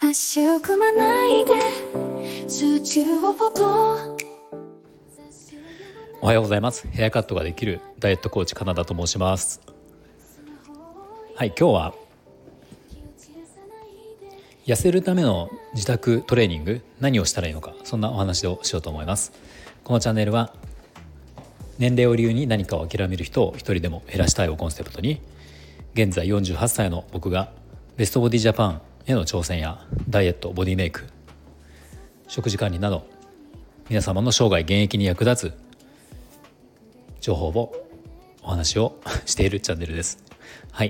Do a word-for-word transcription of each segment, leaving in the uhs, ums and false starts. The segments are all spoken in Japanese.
足を組まないで数値をポポ。 おはようございます。ヘアカットができるダイエットコーチカナダと申します。はい、今日は痩せるための自宅トレーニング、何をしたらいいのか、そんなお話をしようと思います。このチャンネルは年齢を理由に何かを諦める人を一人でも減らしたいをコンセプトに、現在よんじゅうはっさいの僕がベストボディジャパンへの挑戦やダイエット、ボディメイク、食事管理など皆様の生涯現役に役立つ情報をお話をしているチャンネルです。はい、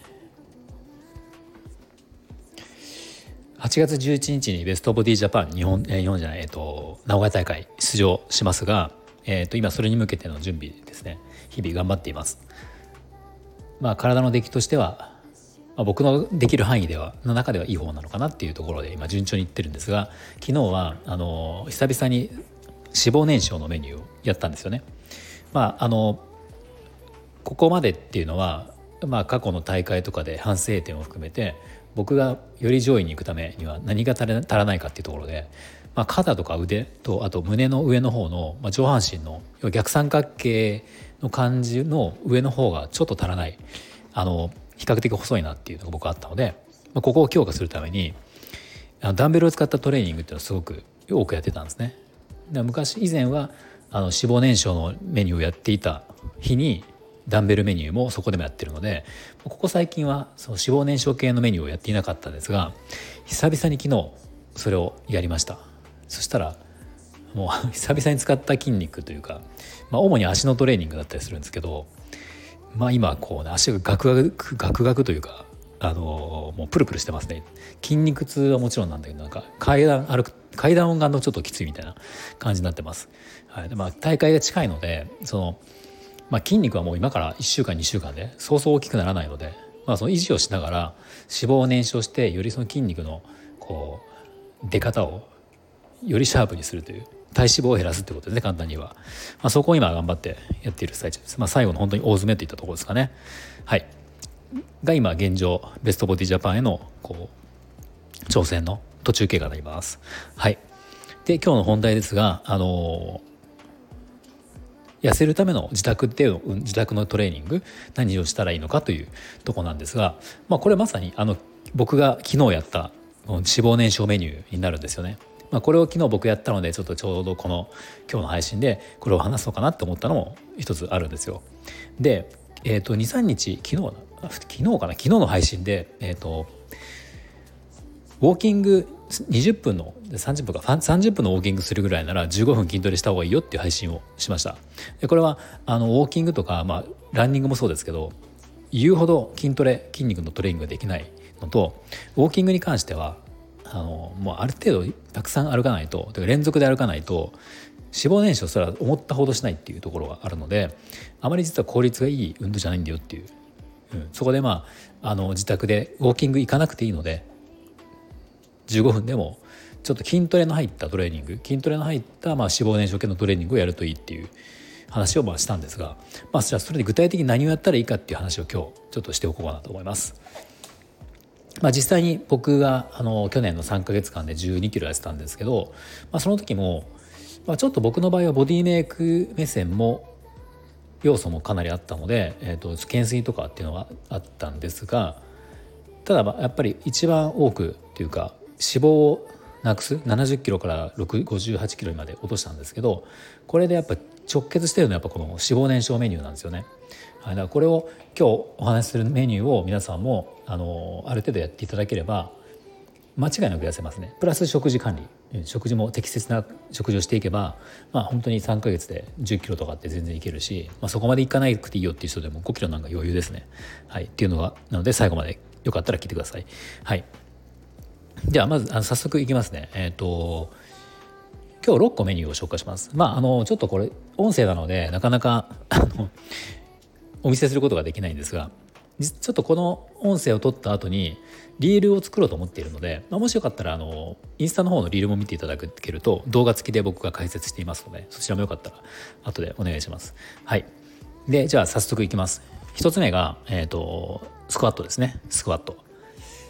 はちがつじゅういちにちにベストボディジャパン日本、えー、日本じゃない、えー、と名古屋大会出場しますが、えー、と今それに向けての準備ですね。日々頑張っています。まあ、体の出来としては、まあ、僕のできる範囲ではの中ではいい方なのかなっていうところで今順調にいってるんですが、昨日はあの久々に脂肪燃焼のメニューをやったんですよね。まあ、あのここまでっていうのは、まあ、過去の大会とかで反省点を含めて僕がより上位に行くためには何が足ら足らないかっていうところで、まあ、肩とか腕とあと胸の上の方の、まあ、上半身の逆三角形の感じの上の方がちょっと足らない、あの比較的細いなっていうのが僕はあったので、まあ、ここを強化するためにあのダンベルを使ったトレーニングっていうのをすごく多くやってたんですね。で昔以前はあの脂肪燃焼のメニューをやっていた日にダンベルメニューもそこでもやってるので、ここ最近はその脂肪燃焼系のメニューをやっていなかったんですが、久々に昨日それをやりました。そしたらもう久々に使った筋肉というか、まあ、主に足のトレーニングだったりするんですけど、まあ、今こう、ね、足がガクガクガクガクというか、あのー、もうプルプルしてますね。筋肉痛はもちろんなんだけど、なんか階段歩く階段音がちょっときついみたいな感じになってます。はい。で、まあ、大会が近いのでその、まあ、筋肉はもう今からいっしゅうかんにしゅうかんでそうそう大きくならないので、まあ、その維持をしながら脂肪を燃焼してよりその筋肉のこう出方をよりシャープにするという、体脂肪を減らすってことですね、簡単には。まあ、そこを今頑張ってやっている最中です。まあ、最後の本当に大詰めといったところですかね。はい。が今現状ベストボディジャパンへのこう挑戦の途中経過になります。はい。で今日の本題ですが、あの痩せるための自宅での自宅のトレーニング、何をしたらいいのかというところなんですが、まあ、これまさにあの僕が昨日やった脂肪燃焼メニューになるんですよね。まあ、これを昨日僕やったのでちょっとちょうどこの今日の配信でこれを話そうかなと思ったのも一つあるんですよ。で、えー、とにさんにち昨日昨日かな昨日の配信で、えー、とウォーキングにじゅっぷんのさんじゅっぷんかさんじゅっぷんのウォーキングするぐらいならじゅうごふん筋トレした方がいいよっていう配信をしました。でこれはあのウォーキングとか、まあ、ランニングもそうですけど、言うほど筋トレ筋肉のトレーニングができないのと、ウォーキングに関してはあのもうある程度たくさん歩かないと、連続で歩かないと脂肪燃焼すら思ったほどしないっていうところがあるので、あまり実は効率がいい運動じゃないんだよっていう、うん、そこでまああの自宅でウォーキング行かなくていいのでじゅうごふんでもちょっと筋トレの入ったトレーニング筋トレの入ったまあ脂肪燃焼系のトレーニングをやるといいっていう話をまあしたんですが、まあ、じゃあそれで具体的に何をやったらいいかっていう話を今日ちょっとしておこうかなと思います。まあ、実際に僕があの去年のさんかげつかんでじゅうにキロ痩せたんですけど、まあ、その時も、まあ、ちょっと僕の場合はボディメイク目線も要素もかなりあったので、えー、と懸垂とかっていうのがあったんですが、ただやっぱり一番多くというか脂肪をなくすななじゅっキロからごじゅうはちキロまで落としたんですけど、これでやっぱ直結しているのはやっぱこの脂肪燃焼メニューなんですよね。だからこれを今日お話しするメニューを皆さんもあのある程度やっていただければ間違いなく痩せますね。プラス食事管理、食事も適切な食事をしていけば、まあ、本当にさんかげつでじゅっキロとかって全然いけるし、まあ、そこまでいかなくていいよっていう人でもごキロなんか余裕ですね。はい、っていうのがなので最後までよかったら聞いてください。はい。ではまずあの早速いきますね。えっと今日ろっこメニューを紹介します。まああのちょっとこれ音声なのでなかなかあのお見せすることができないんですが、ちょっとこの音声を撮った後にリールを作ろうと思っているので、まあ、もしよかったらあのインスタの方のリールも見ていただけると動画付きで僕が解説していますので、そちらもよかったら後でお願いします。はい。でじゃあ早速いきます。一つ目が、えーと、スクワットですね。スクワット。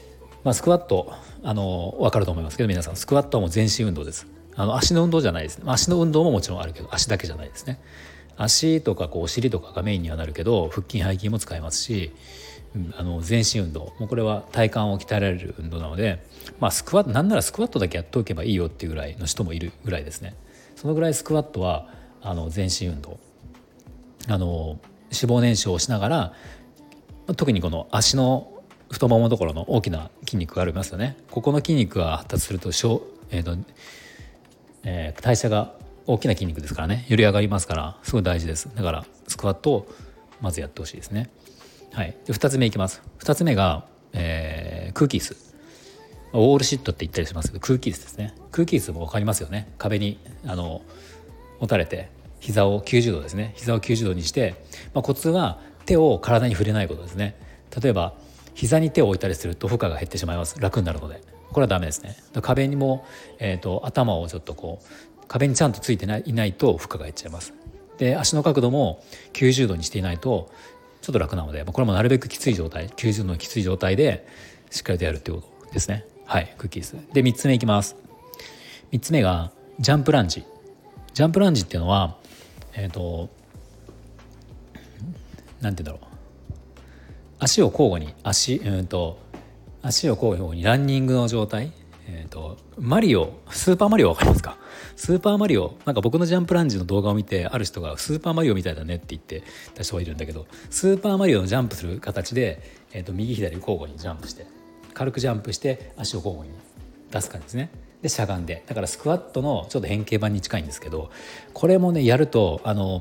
まあ、スクワットあの分かると思いますけど、皆さんスクワットはもう全身運動です。あの足の運動じゃないですね。足の運動ももちろんあるけど足だけじゃないですね。足とかこうお尻とかがメインにはなるけど、腹筋背筋も使えますし、うん、あの全身運動もうこれは体幹を鍛えられる運動なので、まあ、スクワットなんならスクワットだけやっておけばいいよっていうぐらいの人もいるぐらいですね。そのぐらいスクワットはあの全身運動、あの脂肪燃焼をしながら、特にこの足の太もものところの大きな筋肉がありますよね。ここの筋肉が発達すると、えーとえー、代謝が大きな筋肉ですからね、より上がりますから、すごい大事です。だからスクワットをまずやってほしいですね。はい、でふたつめいきます。ふたつめが、えー、空気椅子、ウォールシットって言ったりしますけど、空気椅子ですね。空気椅子も分かりますよね。壁にあの持たれて膝をきゅうじゅうどですね、膝をきゅうじゅうどにして、まあ、コツは手を体に触れないことですね。例えば膝に手を置いたりすると負荷が減ってしまいます。楽になるのでこれはダメですね。壁にも、えーと、頭をちょっとこう壁にちゃんとついてない、いないと負荷が減っちゃいます。で足の角度もきゅうじゅうどにしていないとちょっと楽なので、これもなるべくきつい状態、きゅうじゅうどのきつい状態でしっかりとやるということですね。はい、クッキーです。でみっつめいきます。みっつめがジャンプランジ。ジャンプランジっていうのはえっとなんて言うんだろう、足を交互に足うんと足を交互にランニングの状態、えーとマリオスーパーマリオわかりますか？スーパーマリオ、なんか僕のジャンプランジの動画を見て、ある人がスーパーマリオみたいだねって言ってた人がいるんだけど、スーパーマリオのジャンプする形で、えーと右左交互にジャンプして、軽くジャンプして足を交互に出す感じですね。でしゃがんで、だからスクワットのちょっと変形版に近いんですけど、これもねやるとあの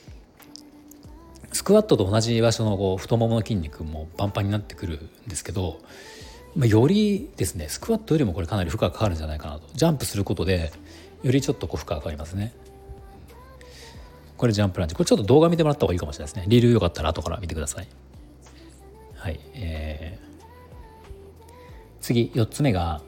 スクワットと同じ場所のこう太ももの筋肉もパンパンになってくるんですけど、まあ、よりですねスクワットよりもこれかなり負荷がかかるんじゃないかなと。ジャンプすることでよりちょっとこう負荷がかかりますね。これジャンプランジ、これちょっと動画見てもらった方がいいかもしれないですね。リールよかったら後から見てください。はい、えー、次よっつめが、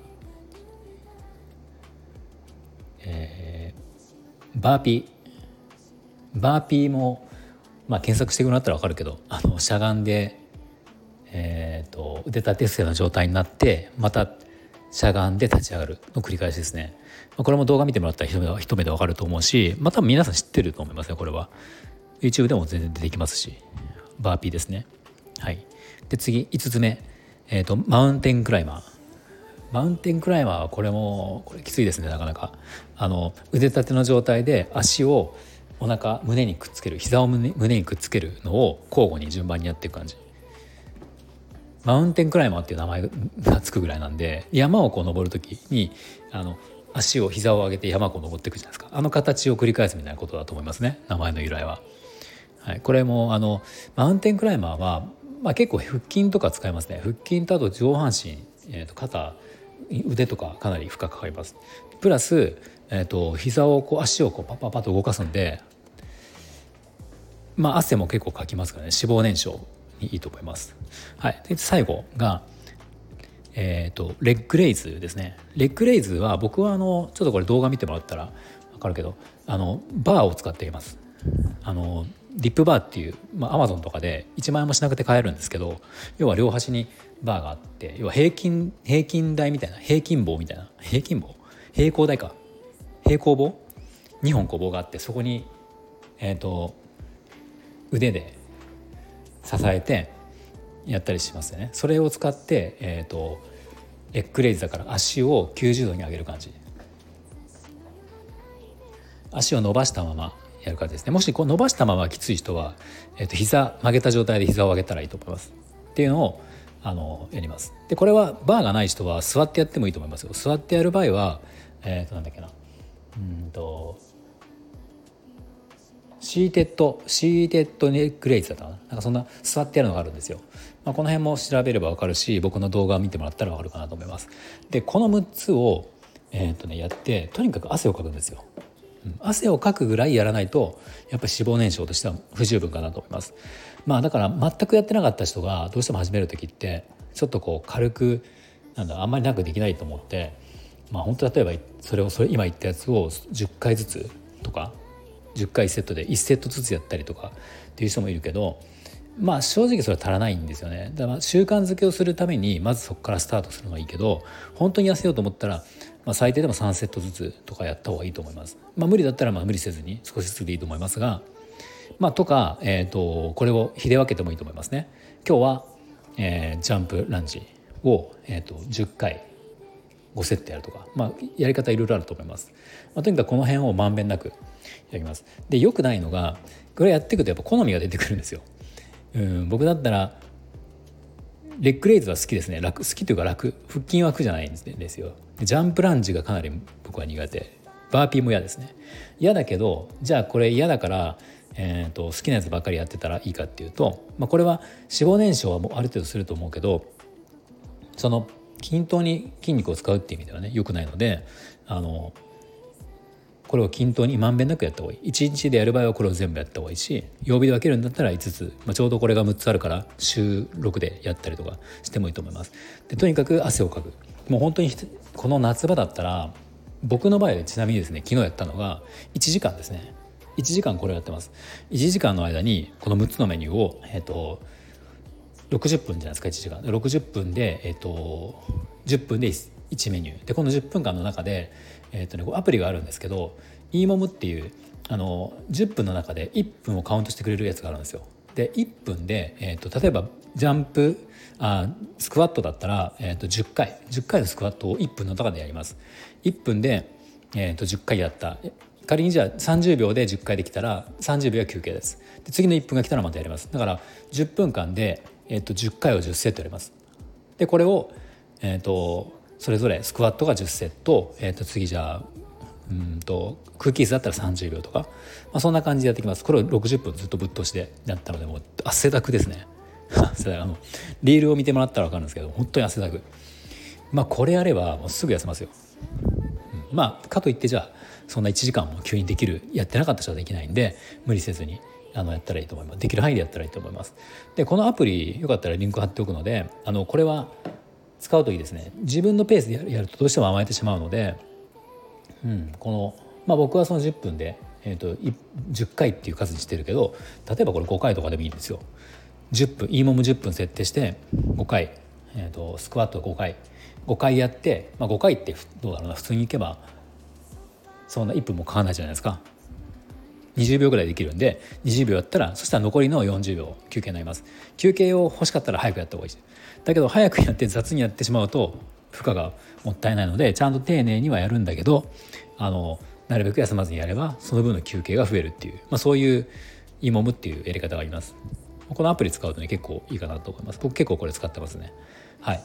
えー、バーピー。バーピーもまあ、検索してもらったら分かるけど、あのしゃがんで、えー、と腕立て伏せの状態になってまたしゃがんで立ち上がるの繰り返しですね。これも動画見てもらったら一目で一目で分かると思うし、まあ、多分皆さん知ってると思いますね。これは YouTube でも全然出てきますし、バーピーですね。はい、で次いつつめ、えー、とマウンテンクライマー。マウンテンクライマーはこれもこれきついですね。なかなかあの腕立ての状態で足をお腹胸にくっつける、膝を 胸, 胸にくっつけるのを交互に順番にやっていく感じ。マウンテンクライマーっていう名前がつくぐらいなんで、山をこう登る時にあの足を膝を上げて山をこう登っていくじゃないですか。あの形を繰り返すみたいなことだと思いますね、名前の由来は。はい、これもあのマウンテンクライマーは、まあ、結構腹筋とか使いますね。腹筋とあと上半身、えー、と肩腕とかかなり負荷かかります。プラス、えー、と膝をこう足をこうパッパッパッと動かすんで、まあ、汗も結構かきますからね、脂肪燃焼にいいと思います。はい、で最後が、えー、とレッグレイズですね。レッグレイズは僕はあのちょっとこれ動画見てもらったら分かるけど、あのバーを使っています。あのリップバーっていう、まあ、Amazon とかでいちまんえんもしなくて買えるんですけど、要は両端にバーがあって、要は平均平均台みたいな、平均棒みたいな、平均棒平行台か平行棒にほんこう棒があって、そこにえっ、ー、と腕で支えてやったりしますよね。それを使って、えーと、レッグレイズだから足をきゅうじゅうどに上げる感じ、足を伸ばしたままやる感じですね。もしこう伸ばしたままきつい人は、えーと、膝曲げた状態で膝を上げたらいいと思いますっていうのをあのやります。でこれはバーがない人は座ってやってもいいと思いますよ。座ってやる場合は、えーとなんだっけなうんとシーテッドシーテッドネックレイズだったかな、なんかそんな座ってやるのがあるんですよ。まあ、この辺も調べれば分かるし、僕の動画を見てもらったら分かるかなと思います。でこのむっつを、えーとね、やってとにかく汗をかくんですよ。うん、汗をかくぐらいやらないとやっぱり脂肪燃焼としては不十分かなと思います。まあだから全くやってなかった人がどうしても始める時ってちょっとこう軽くなんだあんまり長くできないと思って、まあ本当例えばそれをそれ今言ったやつをじゅっかいずつとかじゅっかいセットでいちセットずつやったりとかっていう人もいるけど、 まあ正直それは足らないんですよね。だから習慣づけをするためにまずそこからスタートするのがいいけど、本当に痩せようと思ったら、まあ、最低でもさんセットずつとかやった方がいいと思います。まあ、無理だったらまあ無理せずに少しずつでいいと思いますが、まあ、とか、えー、とこれを日で分けてもいいと思いますね。今日は、えー、ジャンプランジを、えー、とじゅっかいごセットやるとか、まあ、やり方いろいろあると思います。まあ、とにかくこの辺をまんべんなくやります。でよくないのが、これやっていくとやっぱ好みが出てくるんですよ。うん、僕だったらレッグレイズは好きですね。楽、好きというか楽、腹筋は苦じゃないんですよ。ジャンプランジがかなり僕は苦手、バーピーも嫌ですね。嫌だけど、じゃあこれ嫌だから、えー、と好きなやつばっかりやってたらいいかっていうと、まあ、これは脂肪燃焼はもうある程度すると思うけど、その均等に筋肉を使うっていう意味ではね良くないので、あのこれを均等にまんべんなくやった方がいい。いちにちでやる場合はこれを全部やった方がいいし、曜日で分けるんだったらいつつ、まあ、ちょうどこれがむっつあるから週ろくでやったりとかしてもいいと思います。でとにかく汗をかく。もう本当にこの夏場だったら、僕の場合はちなみにですね、昨日やったのがいちじかんですね。いちじかんこれをやってます。いちじかんの間にこのむっつのメニューを、えー、とろくじゅっぷんじゃないですか。いちじかんろくじゅっぷんで、えー、とじゅっぷんでいちメニューで、このじゅっぷんかんの中で、えーとね、アプリがあるんですけど、 イーモム っていうあのじゅっぷんの中でいっぷんをカウントしてくれるやつがあるんですよ。でいっぷんで、えー、と例えばジャンプあスクワットだったら、えー、とじゅっかいじゅっかいのスクワットをいっぷんの中でやります。いっぷんで、えー、とじゅっかいやった。仮にじゃあさんじゅうびょうでじゅっかいできたらさんじゅうびょうは休憩です。で次のいっぷんが来たらまたやります。だからじゅっぷんかんで、えー、とじゅっかいをじゅっセットやります。でこれを、えー、とそれぞれスクワットがじゅっセット、えー、と次じゃあうんと空気椅子だったらさんじゅうびょうとか、まあ、そんな感じでやってきます。これをろくじゅっぷんずっとぶっ通しでやったので、もう汗だくですね汗あのリールを見てもらったら分かるんですけど、本当に汗だく。まあこれやればもうすぐ痩せますよ。うん、まあかといってじゃあそんないちじかんも急にできる、やってなかった人はできないんで、無理せずにあのやったらいいと思います。できる範囲でやったらいいと思います。でこのアプリよかったらリンク貼っておくので、あのこれは使うといいですね。自分のペースでやるとどうしても甘えてしまうので、うん、この、まあ、僕はそのじゅっぷんで、えー、とじゅっかいっていう数にしてるけど、例えばこれごかいとかでもいいんですよ。じゅっぷん イーモムじゅっぷん設定してごかい、えー、とスクワットごかいごかいやって、まあ、ごかいってどうだろうな、普通にいけばそんないっぷんもかかんないじゃないですか。にじゅうびょうぐらいできるんでにじゅうびょうやったら、そしたら残りのよんじゅうびょう休憩になります。休憩を欲しかったら早くやった方がいいです。だけど早くやって雑にやってしまうと負荷がもったいないので、ちゃんと丁寧にはやるんだけど、あのなるべく休まずにやればその分の休憩が増えるっていう、まあ、そういうイーモムっていうやり方があります。このアプリ使うとね結構いいかなと思います。僕結構これ使ってますね。はい。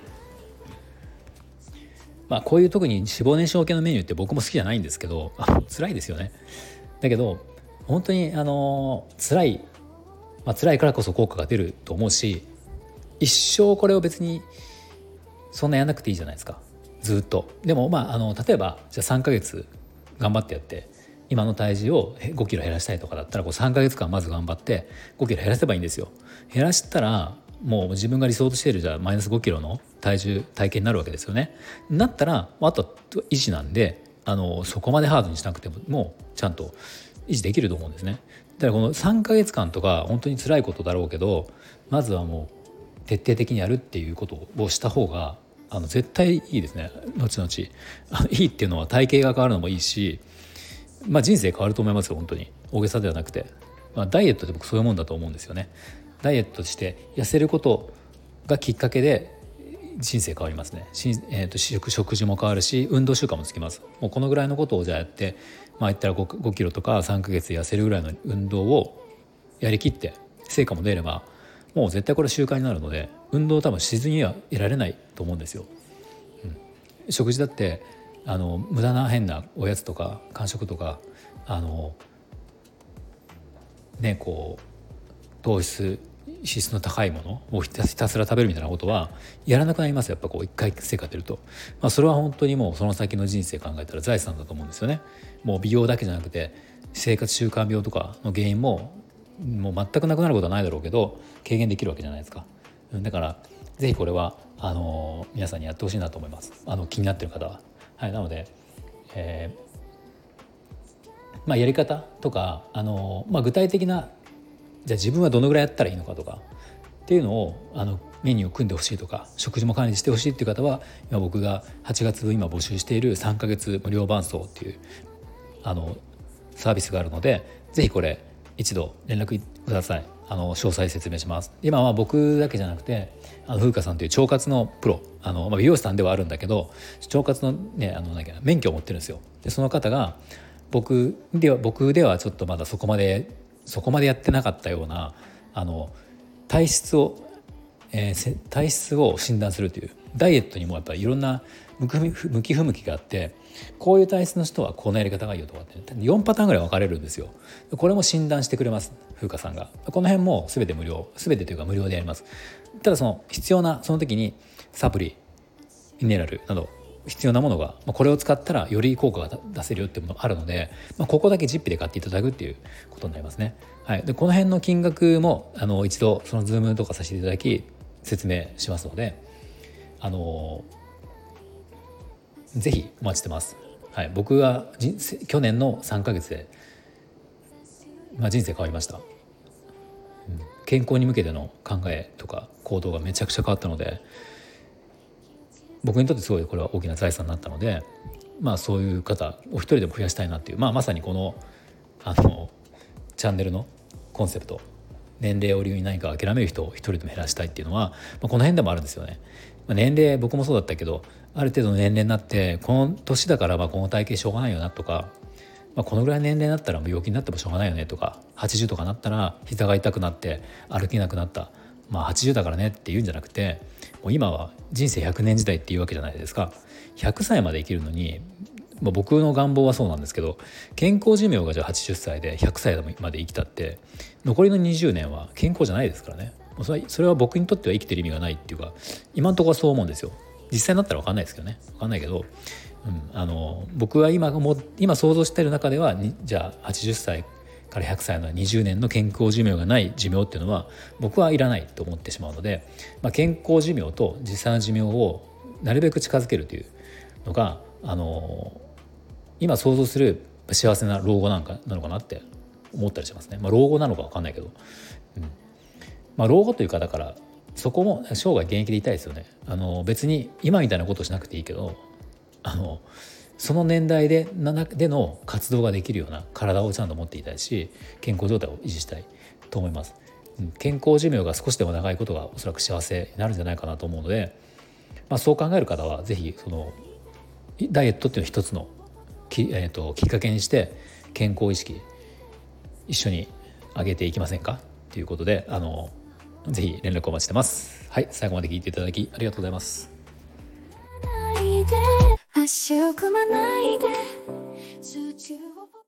まあこういう特に脂肪燃焼系のメニューって僕も好きじゃないんですけど、辛いですよね。だけど本当にあの辛い、まあ、辛いからこそ効果が出ると思うし、一生これを別にそんなやんなくていいじゃないですか、ずっと。でもまああの例えばじゃあさんかげつ頑張ってやって、今の体重をごキロ減らしたいとかだったら、こうさんかげつかんまず頑張ってごキロ減らせばいいんですよ。減らしたらもう自分が理想としているじゃあマイナスごキロの体重体型になるわけですよね。なったらあとは維持なんで、あのそこまでハードにしなくてももうちゃんと維持できると思うんですね。だからこのさんかげつかんとか本当に辛いことだろうけど、まずはもう徹底的にやるっていうことをした方があの絶対いいですね。後々あのいいっていうのは体型が変わるのもいいし、まあ、人生変わると思いますよ。本当に大げさではなくて、まあ、ダイエットって僕そういうもんだと思うんですよね。ダイエットして痩せることがきっかけで人生変わりますね。し、えー、と 食, 食事も変わるし、運動習慣もつきます。もうこのぐらいのことをじゃあやって、まあ、言ったら 5, ごキロとかさんかげつ痩せるぐらいの運動をやりきって成果も出れば、もう絶対これ習慣になるので、運動を多分しずには得られないと思うんですよ。うん、食事だってあの無駄な変なおやつとか間食とか、あのねこう糖質脂質の高いものをひたひたすら食べるみたいなことはやらなくなります。やっぱこう一回成果出ると、まあ、それは本当にもうその先の人生考えたら財産だと思うんですよね。もう美容だけじゃなくて生活習慣病とかの原因ももう全くなくなることはないだろうけど軽減できるわけじゃないですか。だからぜひこれはあの皆さんにやってほしいなと思います。あの気になっている方は。はい、なので、えーまあ、やり方とかあの、まあ、具体的なじゃあ自分はどのぐらいやったらいいのかとかっていうのをあのメニューを組んでほしいとか食事も管理してほしいっていう方は今僕がはちがつ今募集しているさんかげつ無料伴走っていうあのサービスがあるので、ぜひこれ一度連絡ください。あの詳細説明します。今は僕だけじゃなくてあの風花さんという腸活のプロ、あの、まあ、美容師さんではあるんだけど腸活のねあのなんだっけな免許を持ってるんですよ。でその方が僕では僕ではちょっとまだそこまでそこまでやってなかったようなあの体質を、えー、体質を診断するというダイエットにもやっぱりいろんな向き不向きがあって、こういう体質の人はこのやり方がいいよとかってよんパターンぐらい分かれるんですよ。これも診断してくれます、風花さんが。この辺も全て無料、全てというか無料でやります。ただその必要なその時にサプリミネラルなど必要なものがこれを使ったらより効果が出せるよっていうものがあるので、まあ、ここだけ実費で買っていただくっていうことになりますね。はい、でこの辺の金額もあの一度そのズームとかさせていただき説明しますので、あのぜひお待ちしてます。はい、僕は人生去年のさんかげつで、まあ、人生変わりました、うん、健康に向けての考えとか行動がめちゃくちゃ変わったので、僕にとってすごいこれは大きな財産になったので、まあそういう方お一人でも増やしたいなっていう、まあ、まさにこのあのチャンネルのコンセプト、年齢を理由に何か諦める人を一人でも減らしたいっていうのは、まあ、この辺でもあるんですよね。まあ、年齢僕もそうだったけどある程度の年齢になってこの年だからまあこの体型しょうがないよなとか、まあ、このぐらいの年齢になったら病気になってもしょうがないよねとか、はちじゅうとかなったら膝が痛くなって歩けなくなった、まあはちじゅうだからねって言うんじゃなくて、もう今は人生ひゃくねん時代っていうわけじゃないですか。ひゃくさいまで生きるのに、まあ、僕の願望はそうなんですけど、健康寿命がじゃあはちじゅっさいでひゃくさいまで生きたって残りのにじゅうねんは健康じゃないですからね。それは、それは僕にとっては生きてる意味がないっていうか、今のところはそう思うんですよ。実際になったら分かんないですけどね、分かんないけど、うん、あの僕は今も今想像している中ではじゃあはちじゅっさいからひゃくさいのにじゅうねんの健康寿命がない寿命っていうのは僕はいらないと思ってしまうので、まあ、健康寿命と実際の寿命をなるべく近づけるというのがあの今想像する幸せな老後なんかなのかなって思ったりしますね。まあ、老後なのか分かんないけど、うんまあ、老後というかだからそこも生涯現役でいたいですよね。あの別に今みたいなことをしなくていいけど、あのその年代ででの活動ができるような体をちゃんと持っていたいし、健康状態を維持したいと思います。健康寿命が少しでも長いことがおそらく幸せになるんじゃないかなと思うので、まあ、そう考える方はぜひそのダイエットっていうのを一つの き,、えー、ときっかけにして健康意識一緒に上げていきませんかということで、あのぜひ連絡お待ちしてます。はい、最後まで聞いていただきありがとうございます。 足を組まないで